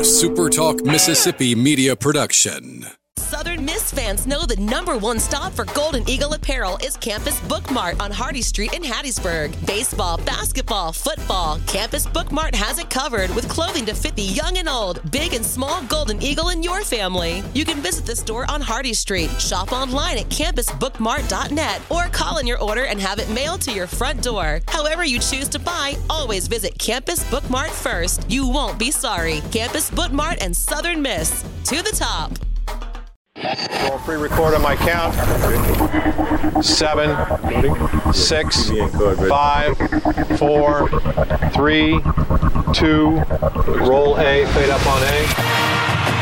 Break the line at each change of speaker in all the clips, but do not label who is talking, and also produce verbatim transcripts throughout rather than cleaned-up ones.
a Super Talk Mississippi media production.
Southern Miss fans know the number one stop for Golden Eagle apparel is Campus Book Mart on Hardy Street in Hattiesburg. Baseball, basketball, football, Campus Book Mart has it covered with clothing to fit the young and old, big and small Golden Eagle in your family. You can visit the store on Hardy Street, shop online at campus book mart dot net, or call in your order and have it mailed to your front door. However you choose to buy, always visit Campus Book Mart first. You won't be sorry. Campus Book Mart and Southern Miss. To the top.
Roll pre-record on my count. Seven, six, five, four, three, two, roll A, fade up on A.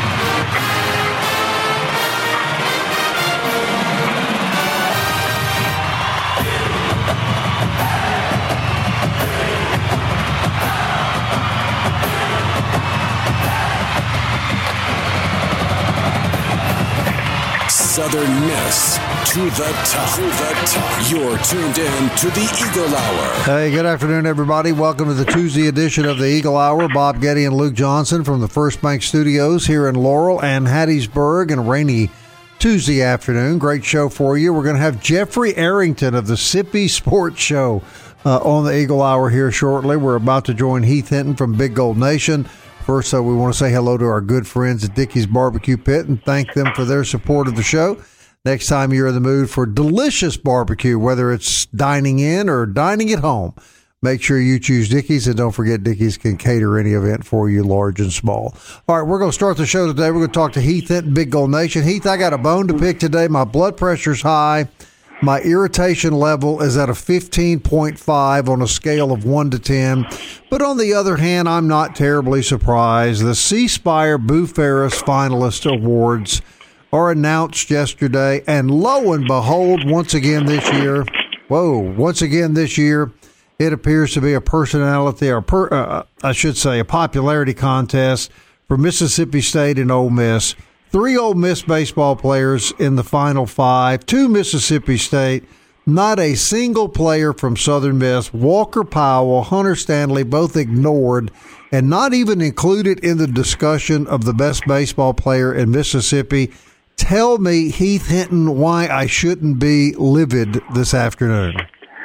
Southern Miss to the top. To the top. You're tuned in to the Eagle Hour.
Hey, good afternoon, everybody. Welcome to the Tuesday edition of the Eagle Hour. Bob Getty and Luke Johnson from the First Bank Studios here in Laurel and Hattiesburg, and a rainy Tuesday afternoon. Great show for you. We're going to have Jeffrey Arrington of the Sippy Sports Show uh, on the Eagle Hour here shortly. We're about to join Heath Hinton from Big Gold Nation. First, uh, we want to say hello to our good friends at Dickey's Barbecue Pit and thank them for their support of the show. Next time you're in the mood for delicious barbecue, whether it's dining in or dining at home, make sure you choose Dickey's, and don't forget Dickey's can cater any event for you, large and small. All right, we're going to start the show today. We're going to talk to Heath Hinton, Big Gold Nation. Heath, I got a bone to pick today. My blood pressure's high. My irritation level is at a fifteen point five on a scale of one to ten. But on the other hand, I'm not terribly surprised. The C Spire Boo Ferris Finalist Awards are announced yesterday, and lo and behold, once again this year, whoa, once again this year, it appears to be a personality, or per, uh, I should say a popularity contest for Mississippi State and Ole Miss. Three Ole Miss baseball players in the final five, two Mississippi State, not a single player from Southern Miss. Walker Powell, Hunter Stanley, both ignored and not even included in the discussion of the best baseball player in Mississippi. Tell me, Heath Hinton, why I shouldn't be livid this afternoon.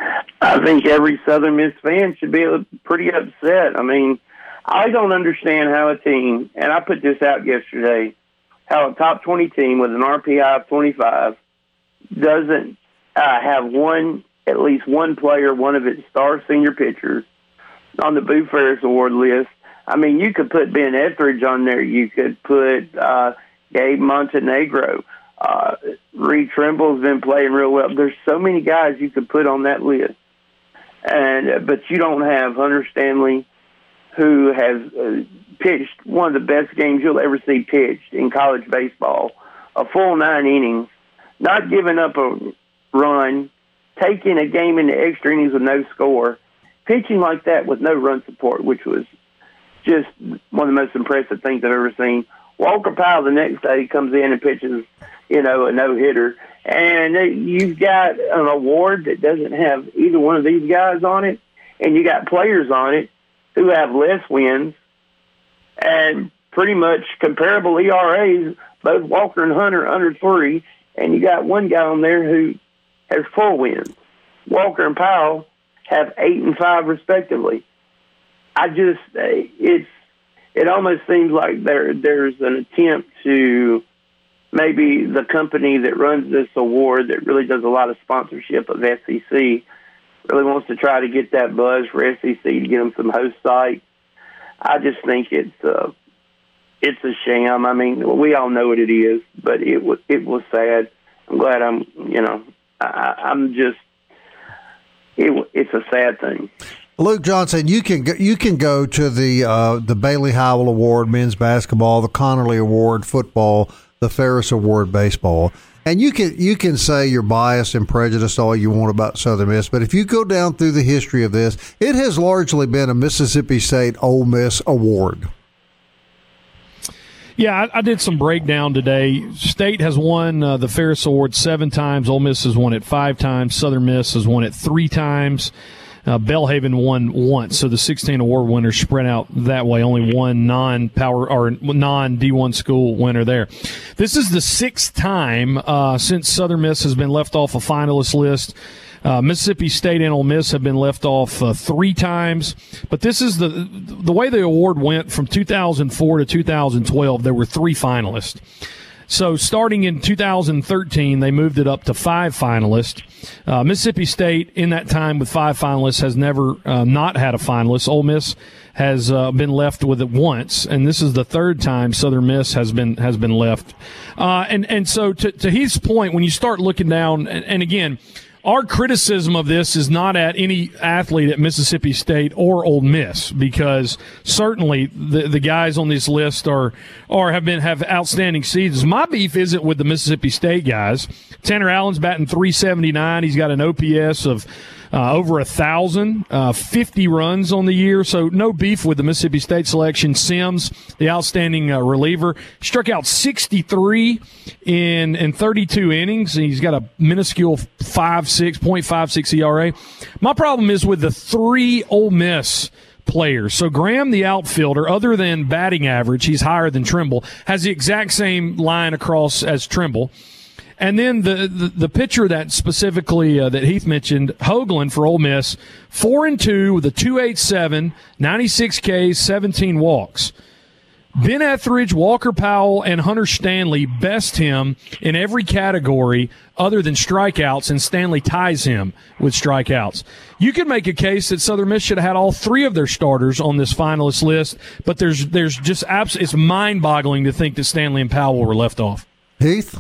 I think every Southern Miss fan should be pretty upset. I mean, I don't understand how a team, and I put this out yesterday, how a top twenty team with an R P I of twenty-five doesn't uh, have one, at least one player, one of its star senior pitchers on the Boo Ferris Award list. I mean, you could put Ben Etheridge on there. You could put uh, Gabe Montenegro. Uh, Reed Trimble's been playing real well. There's so many guys you could put on that list. and uh, But you don't have Hunter Stanley, who has uh, pitched one of the best games you'll ever see pitched in college baseball, a full nine innings, not giving up a run, taking a game into extra innings with no score, pitching like that with no run support, which was just one of the most impressive things I've ever seen. Walker Powell the next day comes in and pitches, you know, a no-hitter, and you've got an award that doesn't have either one of these guys on it, and you got players on it who have less wins and pretty much comparable E R As, both Walker and Hunter under three, and you got one guy on there who has four wins. Walker and Powell have eight and five respectively. I just, it's, it almost seems like there there's an attempt to maybe the company that runs this award that really does a lot of sponsorship of S E C really wants to try to get that buzz for S E C to get them some host sites. I just think it's uh, it's a sham. I mean, we all know what it is, but it was it was sad. I'm glad I'm, you know, I, I'm just, it, it's a sad thing.
Luke Johnson, you can go, you can go to the uh, the Bailey Howell Award, men's basketball, the Connerly Award, football, the Ferris Award, baseball, and you can you can say you're biased and prejudiced all you want about Southern Miss, but if you go down through the history of this, it has largely been a Mississippi State Ole Miss award.
Yeah, I, I did some breakdown today. State has won uh, the Ferris Award seven times. Ole Miss has won it five times. Southern Miss has won it three times. Uh, Belhaven won once, so the sixteen award winners spread out that way. Only one non-power or non-D one school winner there. This is the sixth time uh, since Southern Miss has been left off a finalist list. Uh, Mississippi State and Ole Miss have been left off uh, three times, but this is the the way the award went from two thousand four to two thousand twelve. There were three finalists. So starting in two thousand thirteen, they moved it up to five finalists. Uh, Mississippi State, in that time with five finalists, has never uh, not had a finalist. Ole Miss has uh, been left with it once, and this is the third time Southern Miss has been has been left. Uh, and and so to, to his point, when you start looking down, and, and again, our criticism of this is not at any athlete at Mississippi State or Ole Miss, because certainly the the guys on this list are or have been have outstanding seasons. My beef isn't with the Mississippi State guys. Tanner Allen's batting three seventy-nine. He's got an O P S of Uh, over a thousand, uh, fifty runs on the year, so no beef with the Mississippi State selection. Sims, the outstanding uh, reliever, struck out sixty-three in in thirty-two innings. He's got a minuscule five six point five six E R A. My problem is with the three Ole Miss players. So Graham, the outfielder, other than batting average, he's higher than Trimble, has the exact same line across as Trimble. And then the, the, the pitcher that specifically uh, that Heath mentioned, Hoagland for Ole Miss, four and two with a two eighty-seven, ninety-six Ks, seventeen walks. Ben Etheridge, Walker Powell, and Hunter Stanley best him in every category other than strikeouts, and Stanley ties him with strikeouts. You could make a case that Southern Miss should have had all three of their starters on this finalist list, but there's there's just abs- it's mind-boggling to think that Stanley and Powell were left off.
Heath?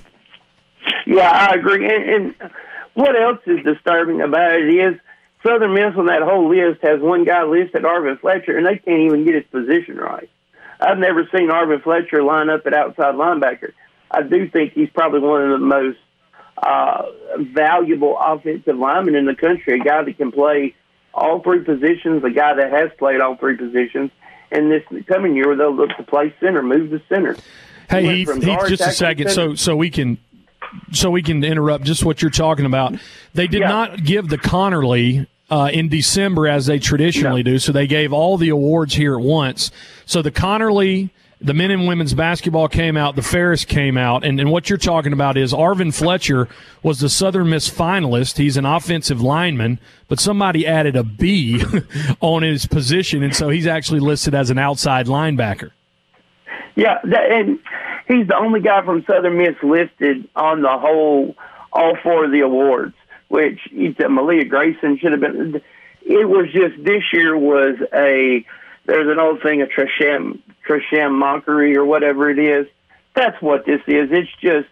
Yeah, I agree. And, and what else is disturbing about it is Southern Miss on that whole list has one guy listed, Arvin Fletcher, and they can't even get his position right. I've never seen Arvin Fletcher line up at outside linebacker. I do think he's probably one of the most uh, valuable offensive linemen in the country, a guy that can play all three positions, a guy that has played all three positions. And this coming year, they'll look to play center, move the center.
Hey, Heath, Heath just a second, so so we can – So we can interrupt just what you're talking about. They did yeah. not give the Connerly uh, in December as they traditionally no. do, so they gave all the awards here at once. So the Connerly, the men and women's basketball came out, the Ferris came out, and, and what you're talking about is Arvin Fletcher was the Southern Miss finalist. He's an offensive lineman, but somebody added a B on his position, and so he's actually listed as an outside linebacker.
Yeah, that, and he's the only guy from Southern Miss listed on the whole, all four of the awards, which Malia Grayson should have been. It was just, this year was a, there's an old thing, a Tresham, Tresham mockery or whatever it is. That's what this is. It's just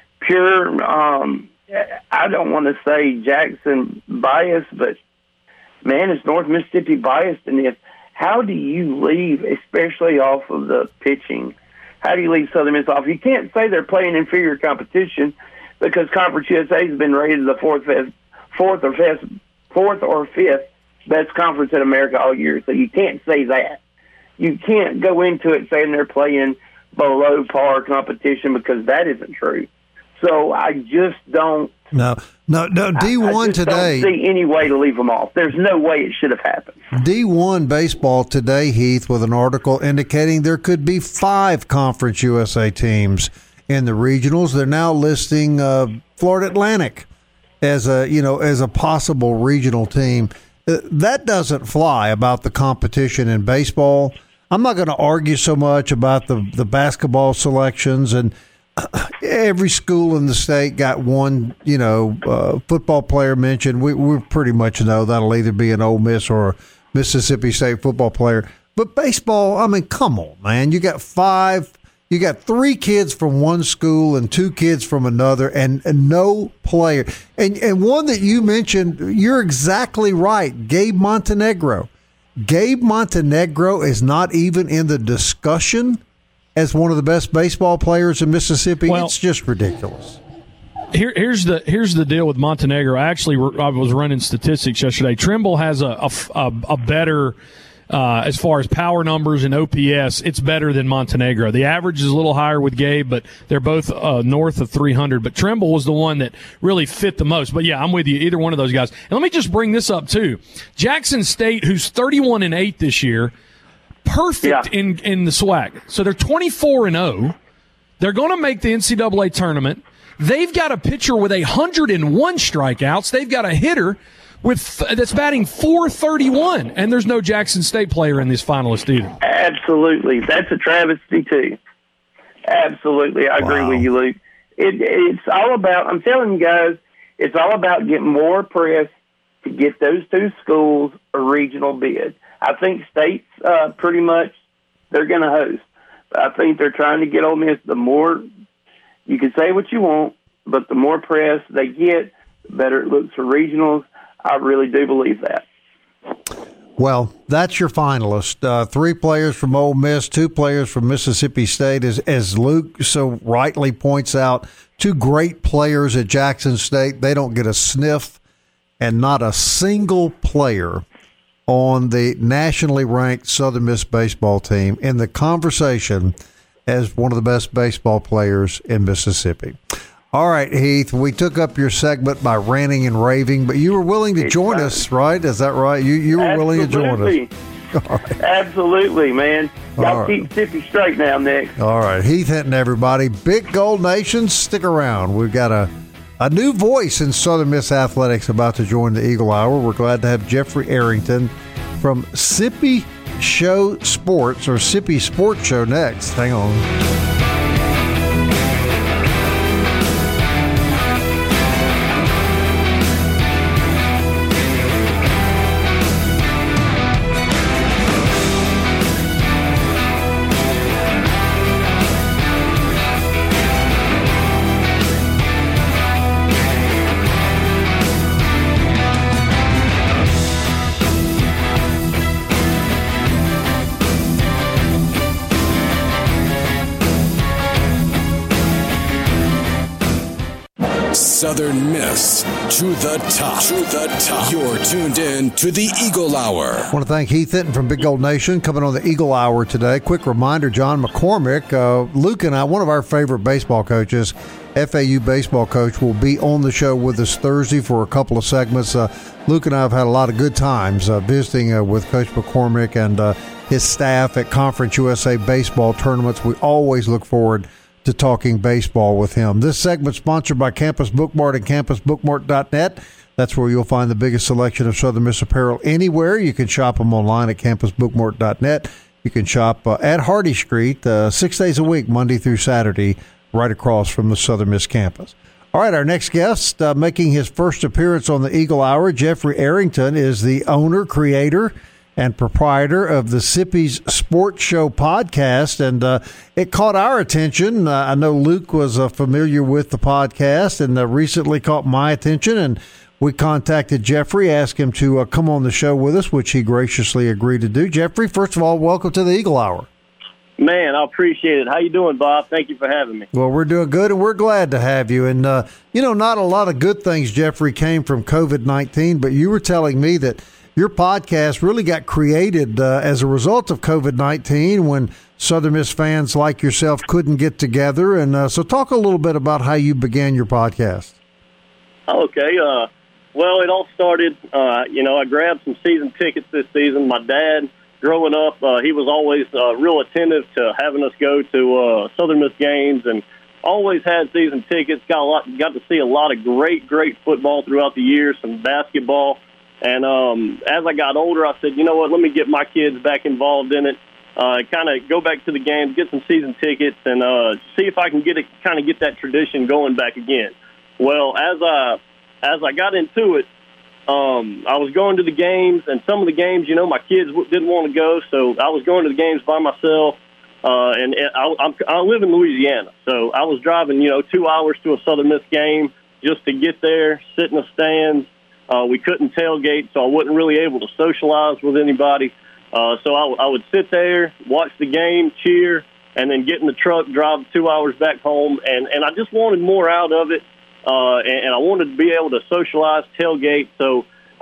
pure, um, I don't want to say Jackson bias, but man, it's North Mississippi biased in this. How do you leave, especially off of the pitching? How do you leave Southern Miss off? You can't say they're playing inferior competition because Conference U S A has been rated the fourth, fourth or fifth, fourth or fifth best conference in America all year. So you can't say that. You can't go into it saying they're playing below par competition because that isn't true. So I just don't.
No, no, no. D one
I just
today.
Don't see any way to leave them off. There's no way it should have happened.
D one baseball today, Heath, with an article indicating there could be five Conference U S A teams in the regionals. They're now listing uh, Florida Atlantic as a you know as a possible regional team. Uh, that doesn't fly about the competition in baseball. I'm not going to argue so much about the the basketball selections, and every school in the state got one, you know, uh, football player mentioned. We, we pretty much know that'll either be an Ole Miss or a Mississippi State football player. But baseball, I mean, come on, man. You got five, you got three kids from one school and two kids from another, and, and no player. And, and one that you mentioned, you're exactly right, Gabe Montenegro. Gabe Montenegro is not even in the discussion as one of the best baseball players in Mississippi. Well, it's just ridiculous.
Here, here's the here's the deal with Montenegro. Actually, I was running statistics yesterday. Trimble has a a, a better uh, as far as power numbers and O P S, it's better than Montenegro. The average is a little higher with Gabe, but they're both uh, north of three hundred. But Trimble was the one that really fit the most. But, yeah, I'm with you, either one of those guys. And let me just bring this up, too. Jackson State, who's thirty-one and eight this year, perfect
yeah.
in, in the SWAC. So they're twenty-four and oh. They're going to make the N C double A tournament. They've got a pitcher with one hundred one strikeouts. They've got a hitter with that's batting four thirty-one, and there's no Jackson State player in this finalist either.
Absolutely. That's a travesty, too. Absolutely. I agree
Wow.
with you, Luke. It, it's all about, I'm telling you guys, it's all about getting more press to get those two schools a regional bid. I think State's uh, pretty much, they're going to host. I think they're trying to get Ole Miss. The more, you can say what you want, but the more press they get, the better it looks for regionals. I really do believe that.
Well, that's your finalist. Uh, three players from Ole Miss, two players from Mississippi State. As, as Luke so rightly points out, two great players at Jackson State. They don't get a sniff, and not a single player on the nationally ranked Southern Miss baseball team in the conversation as one of the best baseball players in Mississippi. All right, Heath, we took up your segment by ranting and raving, but you were willing to join us, right? Is that right? You you were
Absolutely.
willing to join us. All right.
Absolutely, man. Y'all
All right.
keep Mississippi straight now, Nick.
All right, Heath Hinton, everybody. Big Gold Nation, stick around. We've got a, a new voice in Southern Miss Athletics about to join the Eagle Hour. We're glad to have Jeffrey Arrington from Sippy Show Sports, or Sippy Sports Show next. Hang on.
Southern Miss to the top. To the top. You're tuned in to the Eagle Hour.
I want to thank Heath Hinton from Big Gold Nation coming on the Eagle Hour today. Quick reminder, John McCormick, uh, Luke and I, one of our favorite baseball coaches, F A U baseball coach, will be on the show with us Thursday for a couple of segments. Uh, Luke and I have had a lot of good times uh, visiting uh, with Coach McCormick and uh, his staff at Conference U S A baseball tournaments. We always look forward to talking baseball with him. This segment sponsored by Campus Bookmart and campus bookmart dot net. That's where you'll find the biggest selection of Southern Miss apparel anywhere. You can shop them online at campus bookmart dot net. You can shop uh, at Hardy Street uh, six days a week, Monday through Saturday, right across from the Southern Miss campus. All right, our next guest, uh, making his first appearance on the Eagle Hour, Jeffrey Arrington, is the owner, creator, and proprietor of the Sippy's Sports Show podcast, and uh, it caught our attention. Uh, I know Luke was uh, familiar with the podcast, and uh, recently caught my attention, and we contacted Jeffrey, asked him to uh, come on the show with us, which he graciously agreed to do. Jeffrey, first of all, welcome to the Eagle Hour.
Man, I appreciate it. How you doing, Bob? Thank you for having me.
Well, we're doing good, and we're glad to have you. And, uh, you know, not a lot of good things, Jeffrey, came from COVID nineteen, but you were telling me that your podcast really got created uh, as a result of COVID nineteen when Southern Miss fans like yourself couldn't get together. And uh, so talk a little bit about how you began your podcast.
Okay. Uh, well, it all started, uh, you know, I grabbed some season tickets this season. My dad, growing up, uh, he was always uh, real attentive to having us go to uh, Southern Miss games, and always had season tickets. Got a lot, got to see a lot of great, great football throughout the years, some basketball. And um, as I got older, I said, you know what, let me get my kids back involved in it, uh, kind of go back to the games, get some season tickets, and uh, see if I can get it, kind of get that tradition going back again. Well, as I, as I got into it, um, I was going to the games, and some of the games, you know, my kids didn't want to go, so I was going to the games by myself. Uh, and I, I'm, I live in Louisiana, so I was driving, you know, two hours to a Southern Miss game just to get there, sit in the stands. Uh, we couldn't tailgate, so I wasn't really able to socialize with anybody. Uh, so I, I would sit there, watch the game, cheer, and then get in the truck, drive two hours back home. And, and I just wanted more out of it, uh, and, and I wanted to be able to socialize, tailgate. So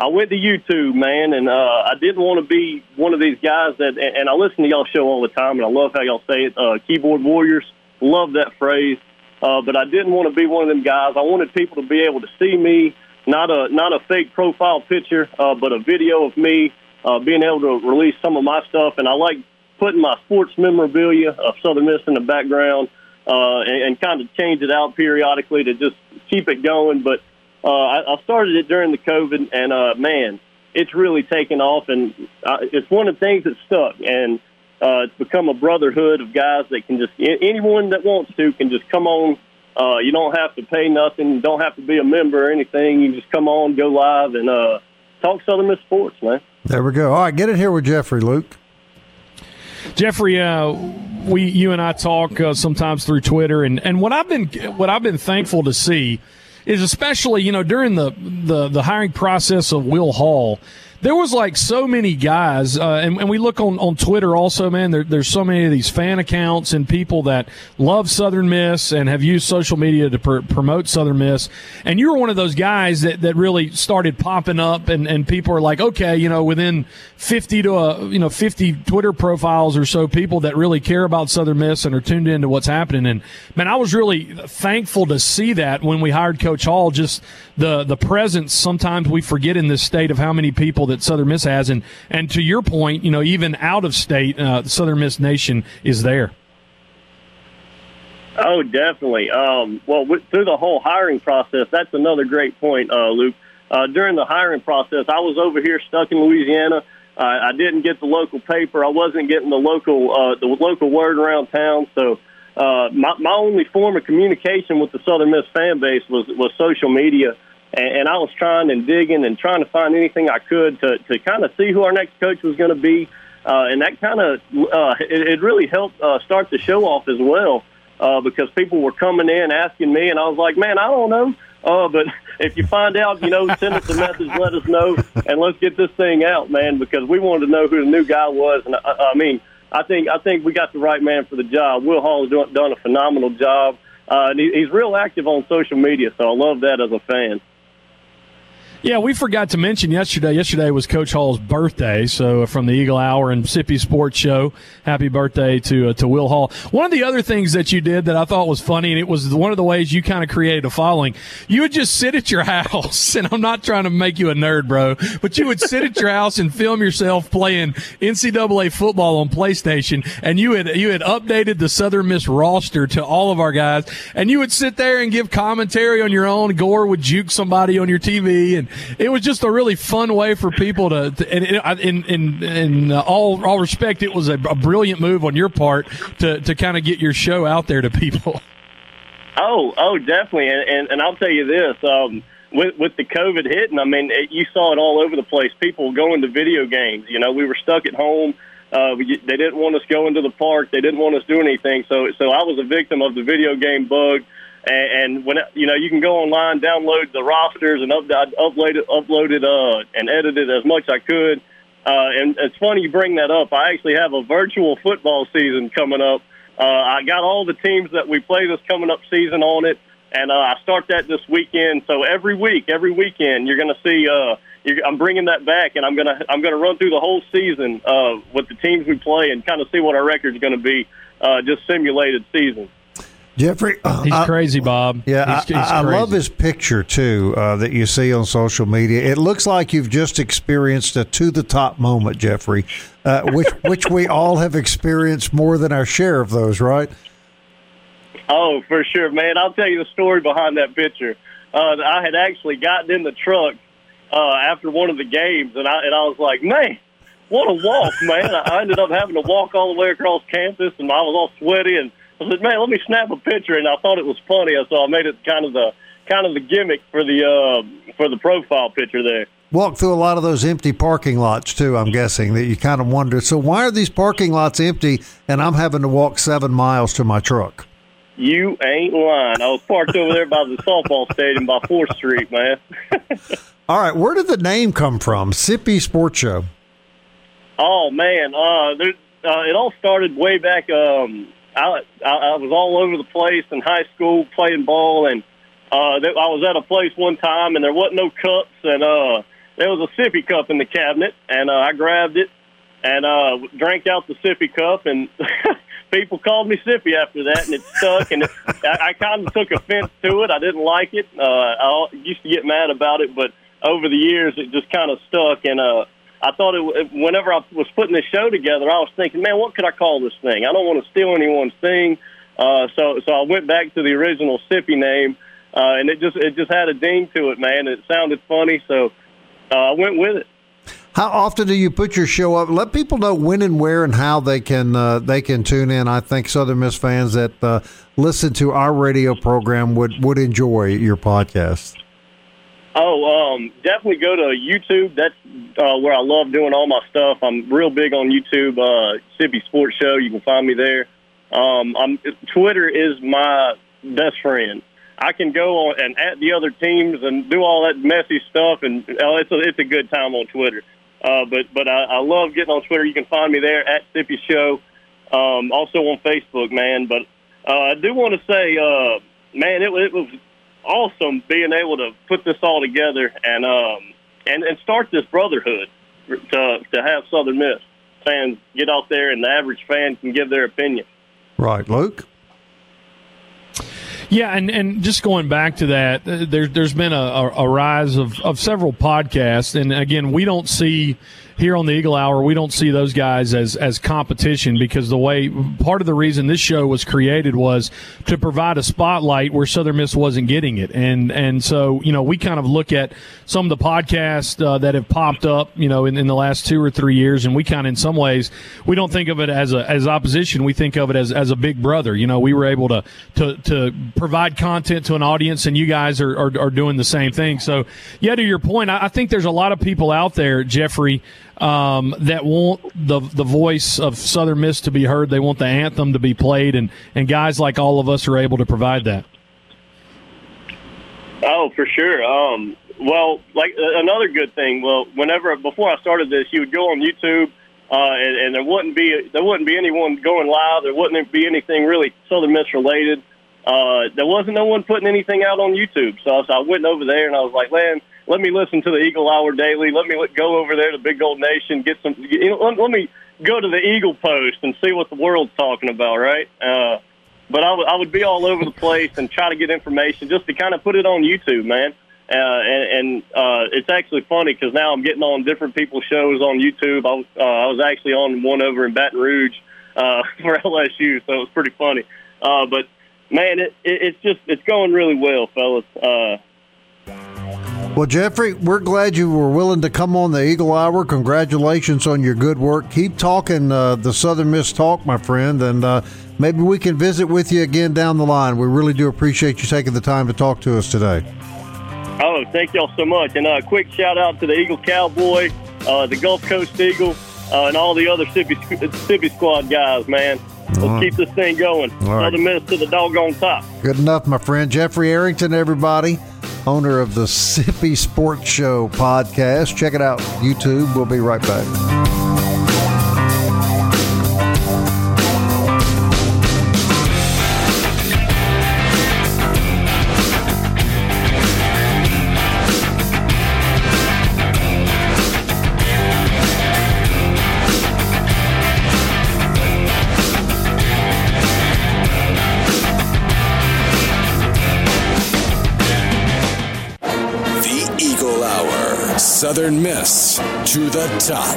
I went to YouTube, man, and uh, I didn't want to be one of these guys that, and I listen to y'all show all the time, and I love how y'all say it, uh, keyboard warriors. Love that phrase. Uh, but I didn't want to be one of them guys. I wanted people to be able to see me, not a not a fake profile picture, uh, but a video of me uh, being able to release some of my stuff. And I like putting my sports memorabilia of Southern Miss in the background uh, and, and kind of change it out periodically to just keep it going. But uh, I, I started it during the COVID, and, uh, man, it's really taken off. And uh, it's one of the things that stuck. And Uh, it's become a brotherhood of guys that can just, anyone that wants to can just come on. Uh, you don't have to pay nothing. You don't have to be a member or anything. You just come on, go live, and uh, talk Southern Miss sports, man.
There we go. All right, get it here with Jeffrey, Luke.
Jeffrey, uh, we, you and I talk uh, sometimes through Twitter, and, and what I've been what I've been thankful to see is, especially, you know, during the the, the hiring process of Will Hall, there was like so many guys, uh, and, and we look on, on Twitter also, man, there, there's so many of these fan accounts and people that love Southern Miss and have used social media to pr- promote Southern Miss. And you were one of those guys that, that really started popping up, and, and people are like, okay, you know, within fifty to, uh, you know, fifty Twitter profiles or so, people that really care about Southern Miss and are tuned into what's happening. And, man, I was really thankful to see that when we hired Coach Hall, just the, the presence. Sometimes we forget in this state of how many people that Southern Miss has, and and to your point, you know, even out of state, uh, Southern Miss Nation is there.
Oh, definitely. Um, well, with, through the whole hiring process, that's another great point, uh, Luke. Uh, during the hiring process, I was over here stuck in Louisiana. Uh, I didn't get the local paper. I wasn't getting the local uh, the local word around town. So uh, my my only form of communication with the Southern Miss fan base was was social media. And I was trying and digging and trying to find anything I could to, to kind of see who our next coach was going to be. Uh, and that kind of, uh, it, it really helped uh, start the show off as well, uh, because people were coming in asking me, and I was like, man, I don't know. Uh, but if you find out, you know, send us a message, let us know, and let's get this thing out, man, because we wanted to know who the new guy was. And I, I mean, I think I think we got the right man for the job. Will Hall has done, done a phenomenal job. Uh, and he, he's real active on social media, so I love that as a fan.
Yeah, we forgot to mention yesterday. Yesterday was Coach Hall's birthday, so from the Eagle Hour and Mississippi Sports Show, happy birthday to uh, to Will Hall. One of the other things that you did that I thought was funny, and it was one of the ways you kind of created a following, you would just sit at your house, and I'm not trying to make you a nerd, bro, but you would sit at your house and film yourself playing N C double A football on PlayStation, and you had you had updated the Southern Miss roster to all of our guys, and you would sit there and give commentary on your own. Gore would juke somebody on your T V, and it was just a really fun way for people to, to and it, in in in all all respect, it was a, a brilliant move on your part to to kind of get your show out there to people.
Oh, oh, definitely, and and, and I'll tell you this, um, with with the COVID hitting, I mean, it, you saw it all over the place. People going to video games. You know, we were stuck at home. Uh, we, they didn't want us going to the park. They didn't want us doing anything. So so I was a victim of the video game bug. And when you know, you can go online, download the rosters, and up, upload it, upload it, uh, and edit it as much as I could. Uh, and it's funny you bring that up. I actually have a virtual football season coming up. Uh, I got all the teams that we play this coming up season on it, and uh, I start that this weekend. So every week, every weekend, you're going to see. Uh, you're, I'm bringing that back, and I'm gonna I'm gonna run through the whole season uh, with the teams we play, and kind of see what our record's going to be. Uh, just simulated season.
Jeffrey, uh,
he's
I,
crazy, Bob.
Yeah,
he's, he's
I, I love his picture too uh, that you see on social media. It looks like you've just experienced a to the top moment, Jeffrey, uh, which which we all have experienced more than our share of those, right?
Oh, for sure, man. I'll tell you the story behind that picture. Uh, I had actually gotten in the truck uh, after one of the games, and I and I was like, man, what a walk, man! I ended up having to walk all the way across campus, and I was all sweaty and. I said, man, let me snap a picture, and I thought it was funny, so I made it kind of the kind of the gimmick for the uh, for the profile picture there.
Walk through a lot of those empty parking lots too. I'm guessing that you kind of wonder. So why are these parking lots empty, and I'm having to walk seven miles to my truck?
You ain't lying. I was parked over there by the softball stadium by Fourth Street, man.
All right, where did the name come from? Mississippi Sports Show.
Oh man, uh, there, uh, it all started way back. Um, I, I was all over the place in high school playing ball, and uh, I was at a place one time, and there wasn't no cups, and uh, there was a sippy cup in the cabinet, and uh, I grabbed it and uh, drank out the sippy cup, and people called me Sippy after that, and it stuck, and it, I, I kind of took offense to it. I didn't like it. Uh, I used to get mad about it, but over the years, it just kind of stuck, and uh, I thought it, whenever I was putting this show together, I was thinking, man, what could I call this thing? I don't want to steal anyone's thing, uh, so so I went back to the original Sippy name, uh, and it just it just had a ding to it, man. It sounded funny, so uh, I went with it.
How often do you put your show up? Let people know when and where and how they can uh, they can tune in. I think Southern Miss fans that uh, listen to our radio program would, would enjoy your podcast.
Oh, um, definitely go to YouTube. That's uh, where I love doing all my stuff. I'm real big on YouTube, uh, Sippy Sports Show. You can find me there. Um, I'm, Twitter is my best friend. I can go on and at the other teams and do all that messy stuff, and uh, it's a it's a good time on Twitter. Uh, but but I, I love getting on Twitter. You can find me there at Sippy Show. Um, also on Facebook, man. But uh, I do want to say, uh, man, it, it was awesome being able to put this all together and um, and and start this brotherhood to to have Southern Miss fans get out there and the average fan can give their opinion.
Right, Luke.
Yeah, and, and just going back to that, uh, there, there's been a, a, a rise of, of several podcasts, and again, we don't see here on the Eagle Hour, we don't see those guys as, as competition, because the way part of the reason this show was created was to provide a spotlight where Southern Miss wasn't getting it, and and so you know we kind of look at some of the podcasts uh, that have popped up, you know, in, in the last two or three years, and we kind of in some ways we don't think of it as a as opposition, we think of it as as a big brother. You know, we were able to to to provide content to an audience, and you guys are are, are doing the same thing. So yeah, to your point, I, I think there's a lot of people out there, Jeffrey, Um, that want the the voice of Southern Miss to be heard. They want the anthem to be played, and, and guys like all of us are able to provide that.
Oh, for sure. Um, well, like uh, another good thing. Well, whenever before I started this, you would go on YouTube, uh, and, and there wouldn't be there wouldn't be anyone going live. There wouldn't be anything really Southern Miss related. Uh, there wasn't no one putting anything out on YouTube. So, so I went over there and I was like, man, let me listen to the Eagle Hour Daily. Let me go over there to Big Gold Nation, get some. You know, let, let me go to the Eagle Post and see what the world's talking about, right? Uh, but I, w- I would be all over the place and try to get information just to kind of put it on YouTube, man. Uh, and and uh, it's actually funny because now I'm getting on different people's shows on YouTube. I was, uh, I was actually on one over in Baton Rouge uh, for L S U, so it was pretty funny. Uh, but man, it, it, it's just it's going really well, fellas. Uh,
Well, Jeffrey, we're glad you were willing to come on the Eagle Hour. Congratulations on your good work. Keep talking uh, the Southern Miss talk, my friend, and uh, maybe we can visit with you again down the line. We really do appreciate you taking the time to talk to us today.
Oh, thank y'all so much. And a uh, quick shout-out to the Eagle Cowboy, uh, the Gulf Coast Eagle, uh, and all the other Sippy, Sippy Squad guys, man. Let's right. keep this thing going. All Southern right. Miss to the doggone top.
Good enough, my friend. Jeffrey Arrington, everybody, owner of the Sippy Sports Show podcast. Check it out, YouTube. We'll be right back.
Southern Miss to the top.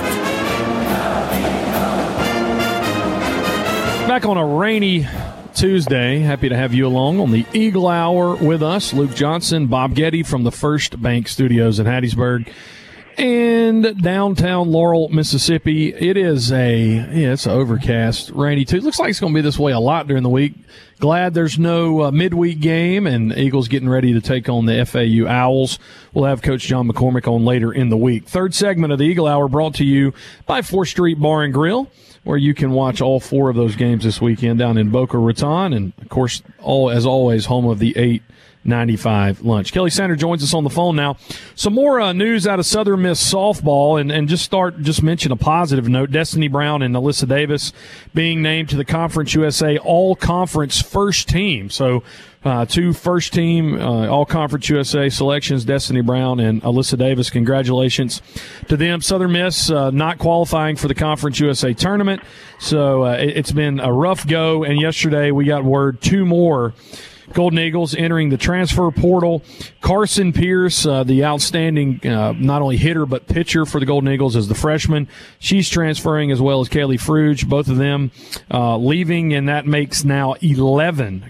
Back on a rainy Tuesday. Happy to have you along on the Eagle Hour with us. Luke Johnson, Bob Getty from the First Bank Studios in Hattiesburg and downtown Laurel, Mississippi. It is a, yeah, it's an overcast, rainy Tuesday. Looks like it's going to be this way a lot during the week. Glad there's no uh, midweek game, and Eagles getting ready to take on the F A U Owls. We'll have Coach John McCormick on later in the week. Third segment of the Eagle Hour brought to you by fourth Street Bar and Grill, where you can watch all four of those games this weekend down in Boca Raton, and, of course, all as always, home of the eight ninety-five lunch. Kelly Sander joins us on the phone now. Some more uh, news out of Southern Miss softball, and, and just start just mention a positive note. Destiny Brown and Alyssa Davis being named to the Conference U S A All-Conference first team. So uh, two first-team uh, All-Conference U S A selections, Destiny Brown and Alyssa Davis. Congratulations to them. Southern Miss uh, not qualifying for the Conference U S A tournament. So uh, it, it's been a rough go, and yesterday we got word two more Golden Eagles entering the transfer portal. Carson Pierce, uh, the outstanding uh, not only hitter but pitcher for the Golden Eagles as the freshman. She's transferring, as well as Kaylee Fruge, both of them uh, leaving, and that makes now eleven.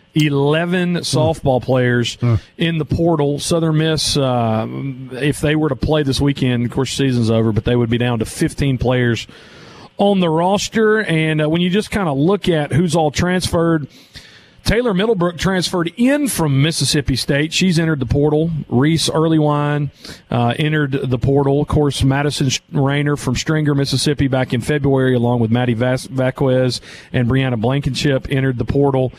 eleven softball players mm. in the portal. Southern Miss, uh, if they were to play this weekend, of course, the season's over, but they would be down to fifteen players on the roster. And uh, when you just kind of look at who's all transferred, Taylor Middlebrook transferred in from Mississippi State. She's entered the portal. Reese Earlywine uh, entered the portal. Of course, Madison Rayner from Stringer, Mississippi, back in February, along with Maddie Vas- Vaquez and Brianna Blankenship, entered the portal.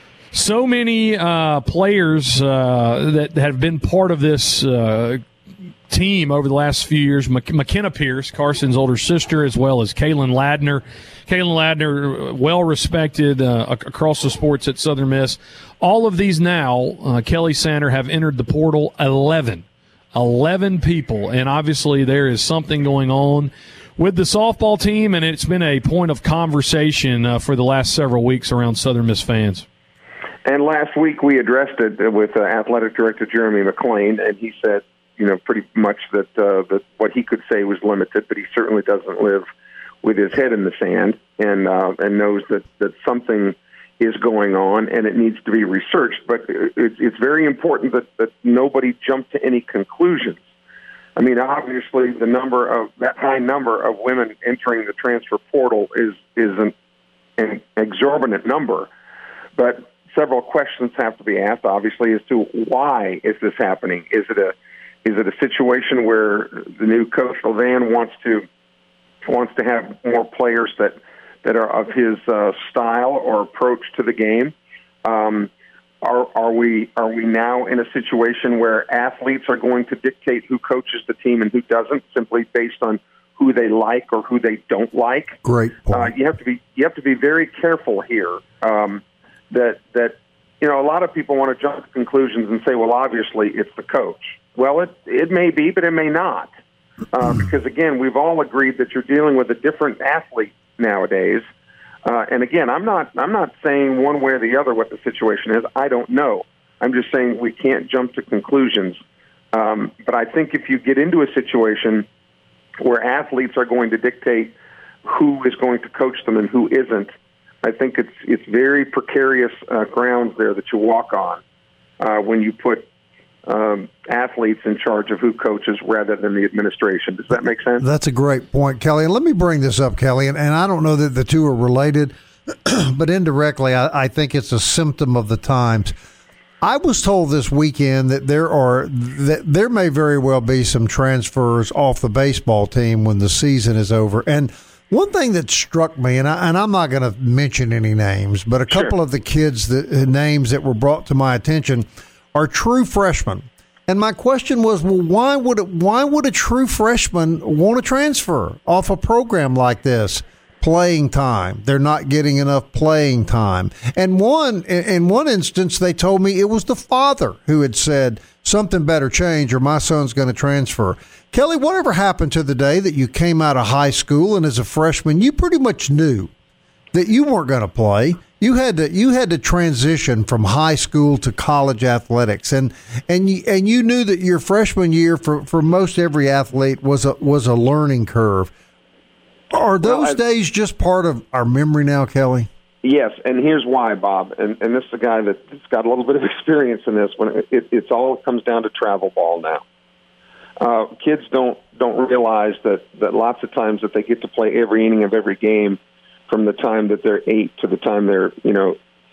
So many uh, players uh, that have been part of this uh, team over the last few years. Mc- McKenna Pierce, Carson's older sister, as well as Kaylin Ladner. Kaylin Ladner, well respected uh, across the sports at Southern Miss. All of these now, uh, Kelly Sander, have entered the portal. eleven. eleven people. And obviously there is something going on with the softball team, and it's been a point of conversation uh, for the last several weeks around Southern Miss fans.
And last week we addressed it with uh, Athletic Director Jeremy McLean, and he said, you know, pretty much that, uh, that what he could say was limited, but he certainly doesn't live with his head in the sand, and uh, and knows that, that something is going on and it needs to be researched. But it, it's very important that, that nobody jump to any conclusions. I mean, obviously, the number of that high number of women entering the transfer portal is is an, an exorbitant number, but several questions have to be asked, obviously, as to why is this happening. Is it a is it a situation where the new coach Levan wants to wants to have more players that, that are of his uh, style or approach to the game? Um, are are we are we now in a situation where athletes are going to dictate who coaches the team and who doesn't, simply based on who they like or who they don't like?
Great point.
Uh, you have to be you have to be very careful here. Um, that that you know, a lot of people want to jump to conclusions and say, well, obviously it's the coach. Well, it it may be, but it may not. Uh, because, again, we've all agreed that you're dealing with a different athlete nowadays. Uh, and, again, I'm not I'm not saying one way or the other what the situation is. I don't know. I'm just saying we can't jump to conclusions. Um, but I think if you get into a situation where athletes are going to dictate who is going to coach them and who isn't, I think it's it's very precarious uh, grounds there that you walk on uh, when you put Um, athletes in charge of who coaches rather than the administration. Does that make sense?
That's a great point, Kelly. And let me bring this up, Kelly, and, and I don't know that the two are related, but indirectly I, I think it's a symptom of the times. I was told this weekend that there are that there may very well be some transfers off the baseball team when the season is over. And one thing that struck me, and, I, and I'm not going to mention any names, but a couple
sure.
of the kids, that, uh, names that were brought to my attention are true freshmen. And my question was, well, why would it, why would a true freshman want to transfer off a program like this? Playing time. They're not getting enough playing time. And one, in one instance, they told me it was the father who had said, something better change or my son's going to transfer. Kelly, whatever happened to the day that you came out of high school and as a freshman, you pretty much knew that you weren't going to play. You had to you had to transition from high school to college athletics, and and you, and you knew that your freshman year for, for most every athlete was a was a learning curve. Are those well, I, days just part of our memory now, Kelly?
Yes, and here's why, Bob. And, and this is a guy that's got a little bit of experience in this. When it, it it's all comes down to travel ball now. Uh, kids don't don't realize that, that lots of times that they get to play every inning of every game from the time that they're eight to the time they're, you know,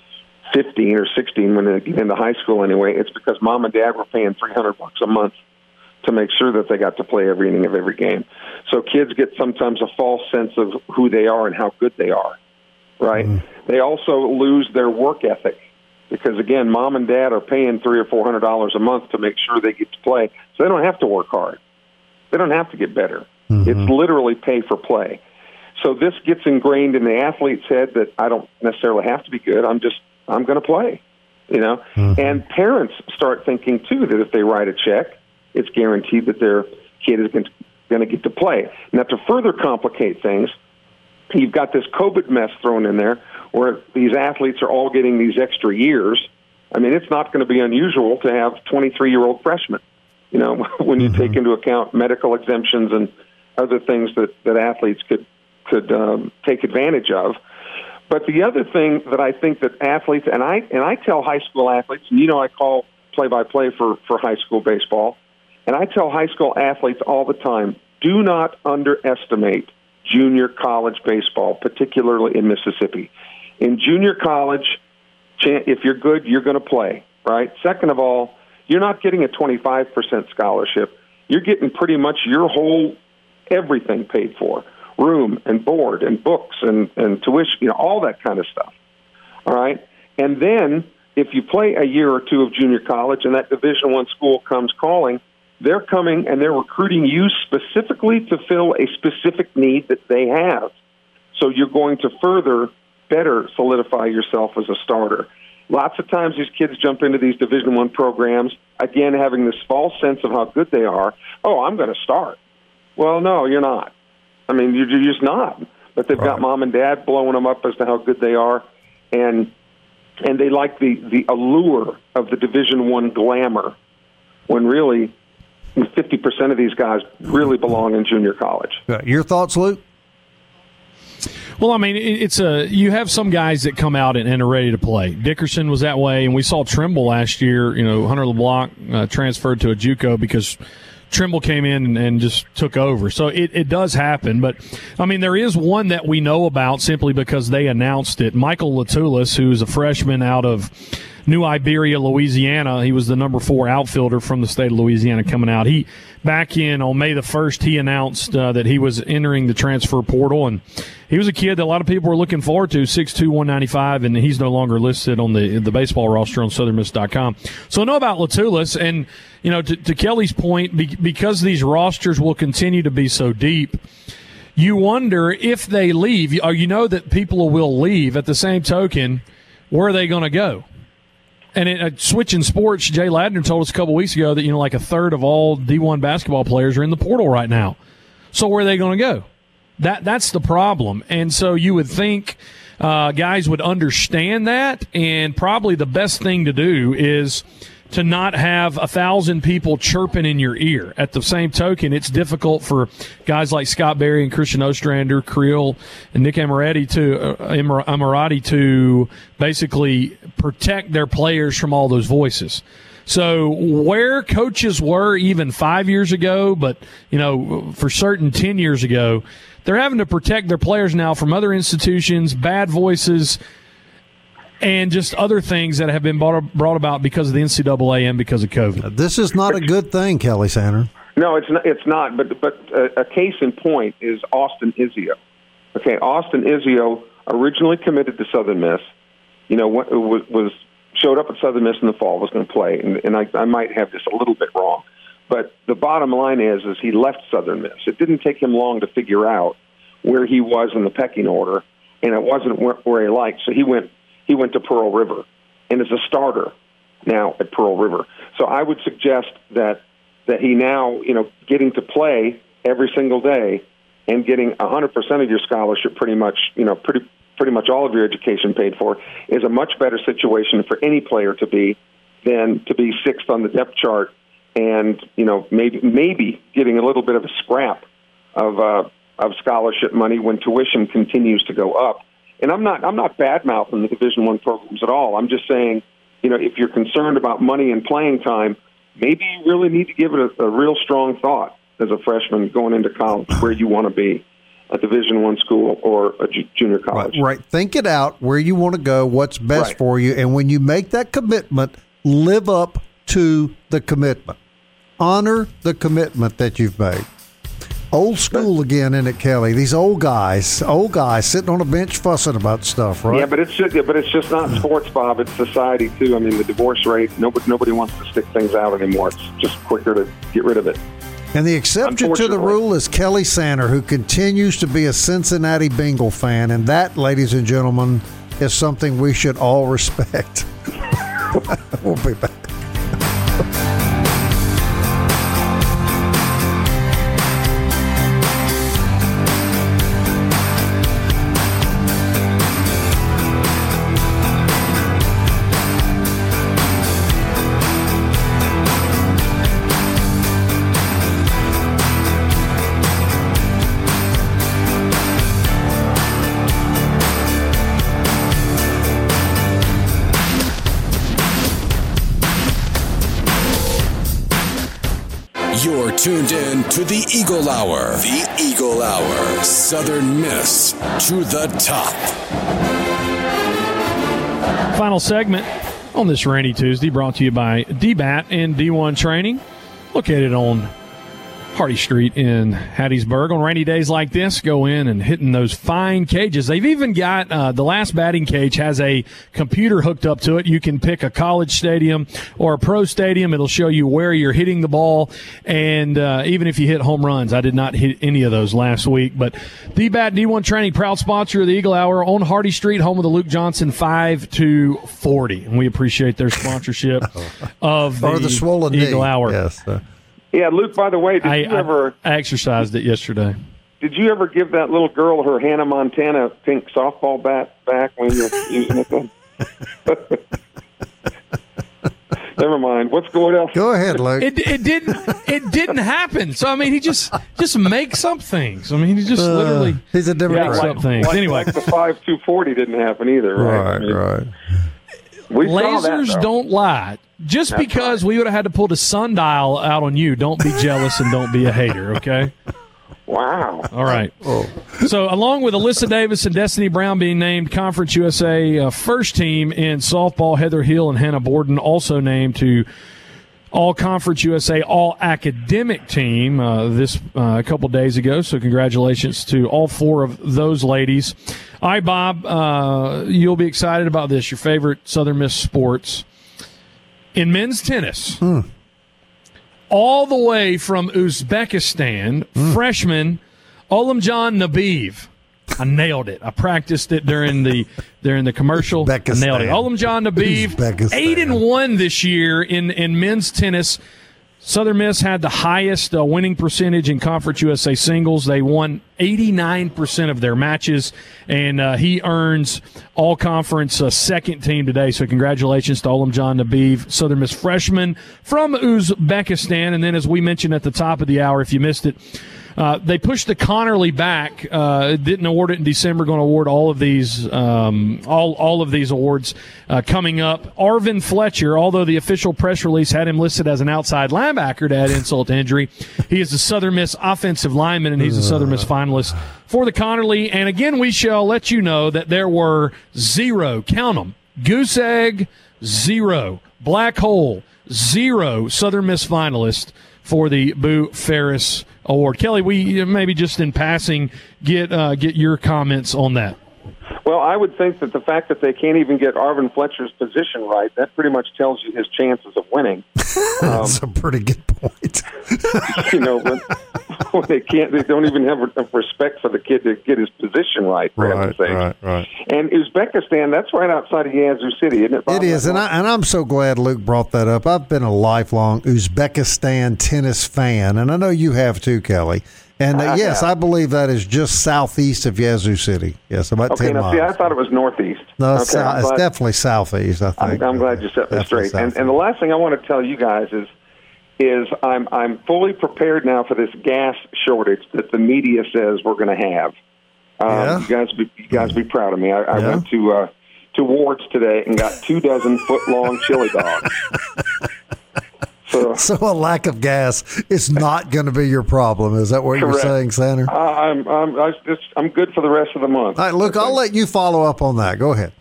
fifteen or sixteen when they get into high school anyway. It's because mom and dad were paying three hundred bucks a month to make sure that they got to play every inning of every game. So kids get sometimes a false sense of who they are and how good they are, right? Mm. They also lose their work ethic because, again, mom and dad are paying three or four hundred dollars a month to make sure they get to play. So they don't have to work hard. They don't have to get better. Mm-hmm. It's literally pay for play. So this gets ingrained in the athlete's head that I don't necessarily have to be good. I'm just I'm going to play. You know, mm-hmm. and parents start thinking too that if they write a check, it's guaranteed that their kid is going to get to play. Now, to further complicate things, you've got this COVID mess thrown in there where these athletes are all getting these extra years. I mean, it's not going to be unusual to have twenty-three-year-old freshmen, you know, when you mm-hmm. take into account medical exemptions and other things that, that athletes could, could um, take advantage of. But the other thing that I think that athletes, and I and I tell high school athletes, and you know I call play-by-play for, for high school baseball, and I tell high school athletes all the time, do not underestimate junior college baseball, particularly in Mississippi. In junior college, if you're good, you're going to play, right? Second of all, you're not getting a twenty-five percent scholarship. You're getting pretty much your whole everything paid for. Room and board and books and, and tuition, you know, all that kind of stuff. All right? And then if you play a year or two of junior college and that Division One school comes calling, they're coming and they're recruiting you specifically to fill a specific need that they have. So you're going to further, better solidify yourself as a starter. Lots of times these kids jump into these Division One programs, again, having this false sense of how good they are. Oh, I'm going to start. Well, no, you're not. I mean, you're just not. But they've right. got mom and dad blowing them up as to how good they are, and and they like the, the allure of the Division One glamour, when really fifty percent of these guys really belong in junior college.
Your thoughts, Luke?
Well, I mean, it's a you have some guys that come out and, and are ready to play. Dickerson was that way, and we saw Trimble last year. You know, Hunter LeBlanc uh, transferred to a JUCO because Trimble came in and, and just took over. So it, it does happen. But, I mean, there is one that we know about simply because they announced it. Michael Latulis, who's a freshman out of New Iberia, Louisiana. He was the number four outfielder from the state of Louisiana coming out. He back in on May the first, he announced uh, that he was entering the transfer portal, and he was a kid that a lot of people were looking forward to, six two, one ninety-five, and he's no longer listed on the the baseball roster on Southern Miss dot com. So I know about Latulis, and you know, to, to Kelly's point, be, because these rosters will continue to be so deep, you wonder if they leave. You, you know that people will leave. At the same token, where are they going to go? And it, uh, switching sports, Jay Ladner told us a couple weeks ago that, you know, like a third of all D one basketball players are in the portal right now. So where are they going to go? That That's the problem. And so you would think uh, guys would understand that, and probably the best thing to do is to not have a thousand people chirping in your ear. At the same token, it's difficult for guys like Scott Berry and Christian Ostrander, Creel, and Nick Amorati to uh, Amorati to basically protect their players from all those voices. So where coaches were even five years ago, but you know, for certain ten years ago, they're having to protect their players now from other institutions, bad voices, and just other things that have been brought about because of the N C double A and because of COVID.
This is not a good thing, Kelly Sander.
No, it's not. It's not. But but a, a case in point is Austin Izio. Okay, Austin Izio originally committed to Southern Miss. You know, was, was showed up at Southern Miss in the fall, was going to play, and, and I, I might have this a little bit wrong. But the bottom line is, is he left Southern Miss. It didn't take him long to figure out where he was in the pecking order, and it wasn't where, where he liked. So he went. He went to Pearl River and is a starter now at Pearl River. So I would suggest that that he now, you know, getting to play every single day and getting one hundred percent of your scholarship, pretty much, you know, pretty pretty much all of your education paid for, is a much better situation for any player to be than to be sixth on the depth chart and, you know, maybe maybe getting a little bit of a scrap of uh, of scholarship money when tuition continues to go up. And I'm not I'm not bad-mouthing the Division One programs at all. I'm just saying, you know, if you're concerned about money and playing time, maybe you really need to give it a, a real strong thought as a freshman going into college where you want to be, a Division One school or a ju- junior college.
Right, right. Think it out, where you want to go, what's best right. for you, and when you make that commitment, live up to the commitment. Honor the commitment that you've made. Old school again, isn't it, Kelly? These old guys, old guys sitting on a bench fussing about stuff, right?
Yeah, but it's just, but it's just not sports, Bob. It's society too. I mean, the divorce rate. Nobody, nobody wants to stick things out anymore. It's just quicker to get rid of it.
And the exception to the rule is Kelly Sander, who continues to be a Cincinnati Bengal fan, and that, ladies and gentlemen, is something we should all respect. We'll be back.
You're tuned in to the Eagle Hour. The Eagle Hour. Southern Miss to the top.
Final segment on this rainy Tuesday brought to you by D BAT and D one Training, located on Hardy Street in Hattiesburg. On rainy days like this, go in and hitting those fine cages. They've even got uh, the last batting cage has a computer hooked up to it. You can pick a college stadium or a pro stadium. It'll show you where you're hitting the ball, and uh, even if you hit home runs. I did not hit any of those last week. But D BAT D one Training, proud sponsor of the Eagle Hour on Hardy Street, home of the Luke Johnson five to forty. And we appreciate their sponsorship of the,
or the swollen
Eagle
knee.
Hour.
Yes. Uh,
Yeah, Luke, by the way, did
I,
you ever
I exercised it yesterday.
did you ever give that little girl her Hannah Montana pink softball bat back when you were using it then? Never mind. What's going on?
Go ahead, Luke.
It, it didn't. It didn't happen. So I mean, he just just makes up things. I mean, he just
Uh,
literally
he's a Democrat.
makes up things.
Like,
Anyway,
like the five two forty didn't happen either, right?
Right,
I mean,
right.
We saw that,
lasers
though.
don't lie. Just
That's
because
right.
we would have had to pull the sundial out on you, don't be jealous and don't be a hater. Okay.
Wow.
All right.
Oh.
So, along with Alyssa Davis and Destiny Brown being named Conference U S A uh, first team in softball, Heather Hill and Hannah Borden also named to All Conference U S A All Academic Team uh, this uh, a couple days ago. So, congratulations to all four of those ladies. All right, Bob, uh, you'll be excited about this. Your favorite Southern Miss sports. In men's tennis,
Hmm.
all the way from Uzbekistan,
Hmm.
freshman Olimjan Nabiv. I nailed it. I practiced it during the during the commercial. I nailed it. Olimjan Nabiv,
Uzbekistan.
eight and one this year in, in men's tennis. Southern Miss had the highest uh, winning percentage in Conference U S A singles. They won eighty-nine percent of their matches, and uh, he earns all-conference uh, second team today. So congratulations to Olimjan Nabiv, Southern Miss freshman from Uzbekistan. And then, as we mentioned at the top of the hour, if you missed it, Uh, they pushed the Connerly back. Uh, didn't award it in December. Going to award all of these, um, all all of these awards uh, coming up. Arvin Fletcher, although the official press release had him listed as an outside linebacker to add insult to injury, he is a Southern Miss offensive lineman, and he's a Southern Miss finalist for the Connerly. And again, we shall let you know that there were zero, count them, goose egg, zero, black hole, zero Southern Miss finalists for the Boo Ferris Award. Kelly, we maybe just in passing get uh, get your comments on that.
Well, I would think that the fact that they can't even get Arvin Fletcher's position right, that pretty much tells you his chances of winning.
That's um, a pretty good point.
You know, when, when they can't, they don't even have respect for the kid to get his position right. For
Right,
heaven's sake.
right, right.
And Uzbekistan, that's right outside of Yazoo City, isn't it, Bob?
It is, and, I, and I'm so glad Luke brought that up. I've been a lifelong Uzbekistan tennis fan, and I know you have too, Kelly. And uh,
I
yes,
have.
I believe that is just southeast of Yazoo City. Yes, about
Okay,
ten
now
miles.
see, I thought it was northeast.
No,
okay,
it's, sou-
I'm
it's
glad-
definitely southeast, I
I'm,
think.
I'm glad you set me
Definitely
straight. And,
southeast.
and the last thing I want to tell you guys is, is I'm I'm fully prepared now for this gas shortage that the media says we're going to have. Um,
Yeah?
You guys, be, you guys be proud of me. I, I
Yeah?
went to uh, to Ward's today and got two dozen foot long chili dogs. So,
So a lack of gas is not going to be your problem. Is that what
Correct.
you're saying, Sander?
uh, I'm I'm I just, I'm good for the rest of the month.
All right, Luke, I'll let you follow up on that. Go ahead.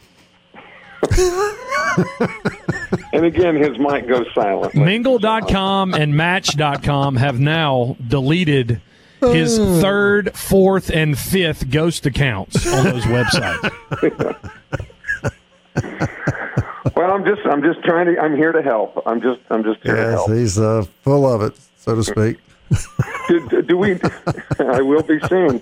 And again, his mic goes silent.
Mingle dot com and Match dot com have now deleted his third, fourth, and fifth ghost accounts on those websites.
Well, I'm just I'm just trying to. I'm here to help. I'm just I'm just here to
Yes,
help.
he's uh, full of it, so to speak.
do, do, do we? I will be soon.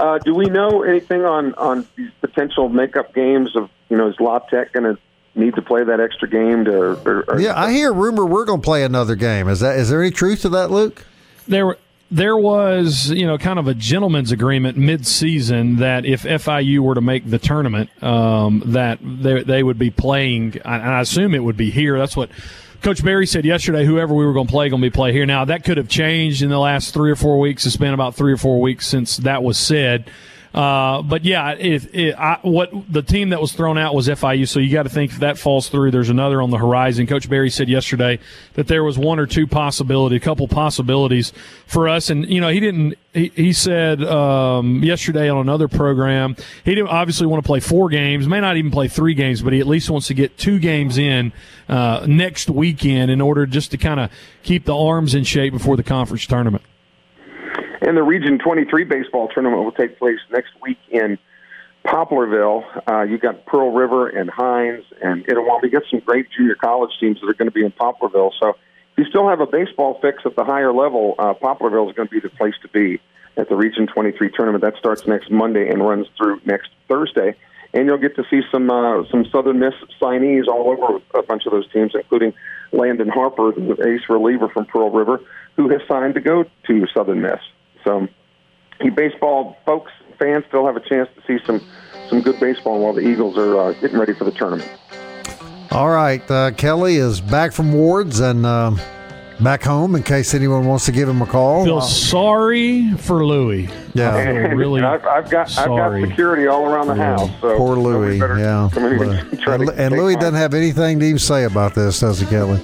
Uh, do we know anything on, on these potential makeup games of, you know, is La Tech going to need to play that extra game to? Or, or,
yeah, I hear rumor we're going to play another game. Is that is there any truth to that, Luke?
There, there was, you know, kind of a gentleman's agreement mid-season that if F I U were to make the tournament, um, that they they would be playing. And I assume it would be here. That's what Coach Berry said yesterday. Whoever we were going to play, going to be play here. Now that could have changed in the last three or four weeks. It's been about three or four weeks since that was said. Uh, but yeah, if, if I, what the team that was thrown out was F I U, so you got to think if that falls through, there's another on the horizon. Coach Berry said yesterday that there was one or two possibility, a couple possibilities for us, and you know he didn't. He, he said um, yesterday on another program he didn't obviously want to play four games, may not even play three games, but he at least wants to get two games in uh, next weekend in order just to kind of keep the arms in shape before the conference tournament.
And the Region twenty-three baseball tournament will take place next week in Poplarville. Uh, you got Pearl River and Hines and Itawamba. You got some great junior college teams that are going to be in Poplarville. So if you still have a baseball fix at the higher level, uh, Poplarville is going to be the place to be at the Region twenty-three tournament. That starts next Monday and runs through next Thursday. And you'll get to see some uh, some Southern Miss signees all over a bunch of those teams, including Landon Harper, the ace reliever from Pearl River, who has signed to go to Southern Miss. So, you baseball folks, fans still have a chance to see some, some good baseball while the Eagles are uh, getting ready for the tournament.
All right, uh, Kelly is back from Ward's and uh, back home in case anyone wants to give him a call.
Feel sorry for Louie.
Yeah,
and,
really.
And I've, I've got
sorry.
I've got security all around the
yeah.
house. So
poor Louie. Yeah,
and,
and Louie doesn't have anything to even say about this, does he, Kelly?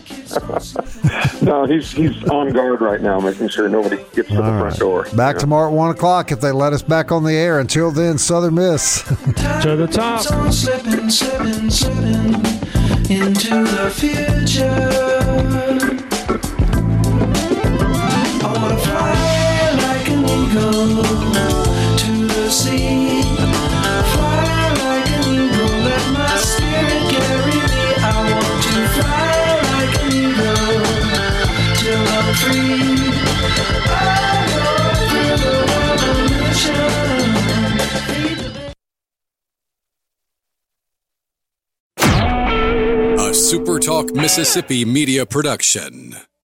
No, he's he's on guard right now, making sure nobody gets to the
All
front
right.
door.
Back
yeah.
tomorrow at one o'clock if they let us back on the air. Until then, Southern Miss.
To the top.
Slipping, slipping, slipping into the future. I wanna fly like an eagle to the sea. Fly like an eagle, let my spirit carry me. I want to fly like an eagle till I'm free. I go through the revolution.
A SuperTalk Mississippi media production.